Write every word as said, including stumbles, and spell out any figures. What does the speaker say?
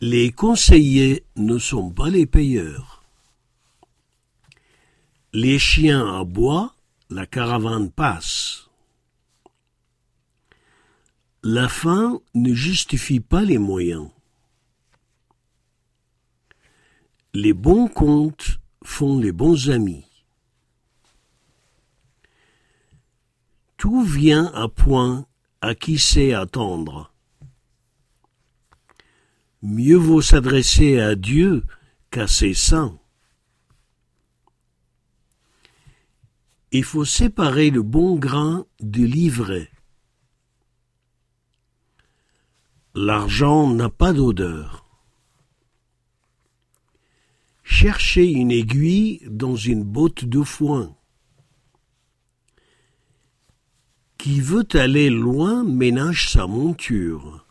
Les conseillers ne sont pas les payeurs. Les chiens aboient, la caravane passe. La fin ne justifie pas les moyens. Les bons comptes font les bons amis. Tout vient à point à qui sait attendre. Mieux vaut s'adresser à Dieu qu'à ses saints. Il faut séparer le bon grain du l'ivraie. L'argent n'a pas d'odeur. Cherchez une aiguille dans une botte de foin. Qui veut aller loin ménage sa monture.